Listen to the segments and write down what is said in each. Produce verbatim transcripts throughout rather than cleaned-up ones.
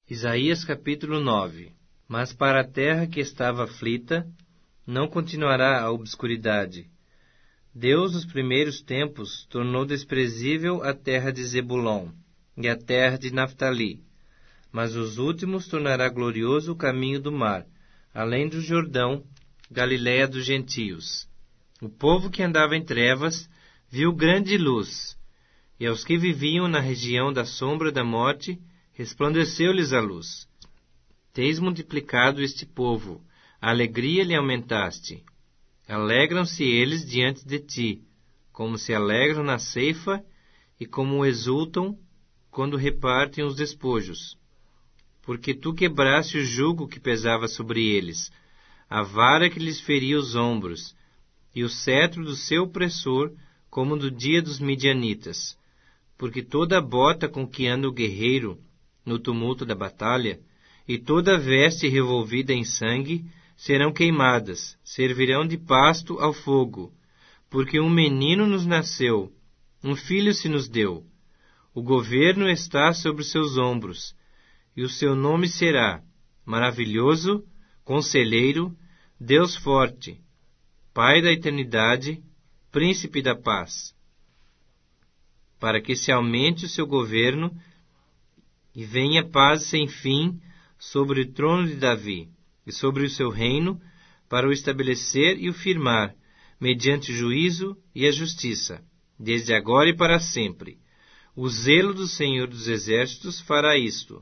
Isaías capítulo nove. Mas para a terra que estava aflita, não continuará a obscuridade. Deus, nos primeiros tempos, tornou desprezível a terra de Zebulon e a terra de Naftali. Mas os últimos tornará glorioso o caminho do mar, além do Jordão, Galiléia dos gentios. O povo que andava em trevas viu grande luz, e aos que viviam na região da sombra da morte, resplandeceu-lhes a luz. Tens multiplicado este povo, a alegria lhe aumentaste. Alegram-se eles diante de ti, como se alegram na ceifa e como exultam quando repartem os despojos. Porque tu quebraste o jugo que pesava sobre eles, a vara que lhes feria os ombros, e o cetro do seu opressor, como no dia dos midianitas. Porque toda a bota com que anda o guerreiro no tumulto da batalha, e toda a veste revolvida em sangue, serão queimadas, servirão de pasto ao fogo. Porque um menino nos nasceu, um filho se nos deu. O governo está sobre os seus ombros, e o seu nome será Maravilhoso, Conselheiro, Deus Forte, Pai da Eternidade, Príncipe da Paz. Para que se aumente o seu governo e venha paz sem fim sobre o trono de Davi e sobre o seu reino, para o estabelecer e o firmar, mediante o juízo e a justiça, desde agora e para sempre. O zelo do Senhor dos Exércitos fará isto.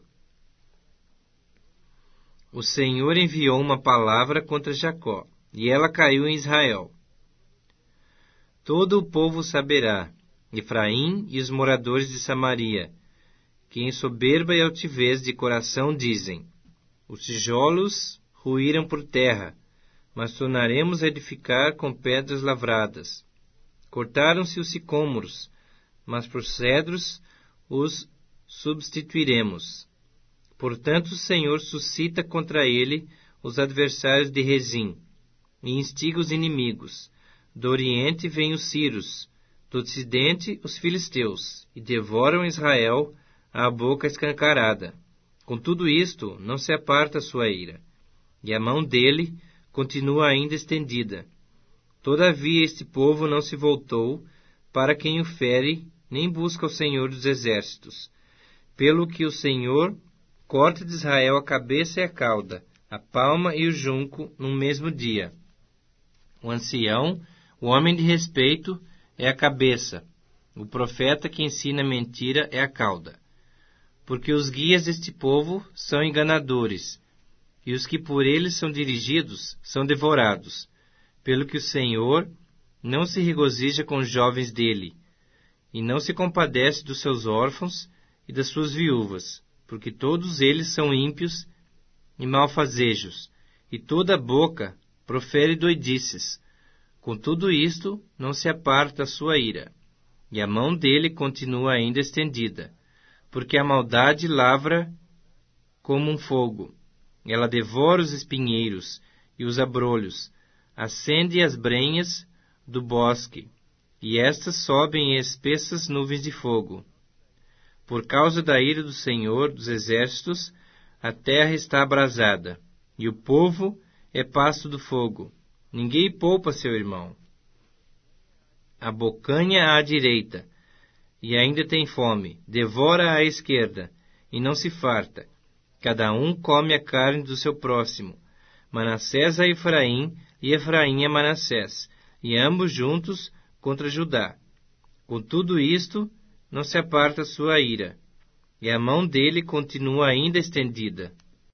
O Senhor enviou uma palavra contra Jacó, e ela caiu em Israel. Todo o povo saberá, Efraim e os moradores de Samaria, que em soberba e altivez de coração dizem: os tijolos ruíram por terra, mas tornaremos a edificar com pedras lavradas. Cortaram-se os sicômoros, mas por cedros os substituiremos. Portanto, o Senhor suscita contra ele os adversários de Rezim, e instiga os inimigos. Do oriente vêm os sírios, do ocidente os filisteus, e devoram Israel à boca escancarada. Com tudo isto, não se aparta a sua ira, e a mão dele continua ainda estendida. Todavia este povo não se voltou para quem o fere, nem busca o Senhor dos Exércitos. Pelo que o Senhor corta de Israel a cabeça e a cauda, a palma e o junco num mesmo dia. O ancião, o homem de respeito, é a cabeça. O profeta que ensina mentira é a cauda. Porque os guias deste povo são enganadores, e os que por eles são dirigidos são devorados. Pelo que o Senhor não se regozija com os jovens dele, e não se compadece dos seus órfãos e das suas viúvas, porque todos eles são ímpios e malfazejos, e toda a boca profere doidices. Com tudo isto, não se aparta a sua ira, e a mão dele continua ainda estendida, porque a maldade lavra como um fogo. Ela devora os espinheiros e os abrolhos, acende as brenhas do bosque, e estas sobem em espessas nuvens de fogo. Por causa da ira do Senhor dos Exércitos, a terra está abrasada, e o povo é pasto do fogo. Ninguém poupa seu irmão. Abocanha à direita, e ainda tem fome, devora à esquerda, e não se farta. Cada um come a carne do seu próximo. Manassés a Efraim, e Efraim a Manassés, e ambos juntos contra Judá. Com tudo isto, não se aparta a sua ira, e a mão dele continua ainda estendida.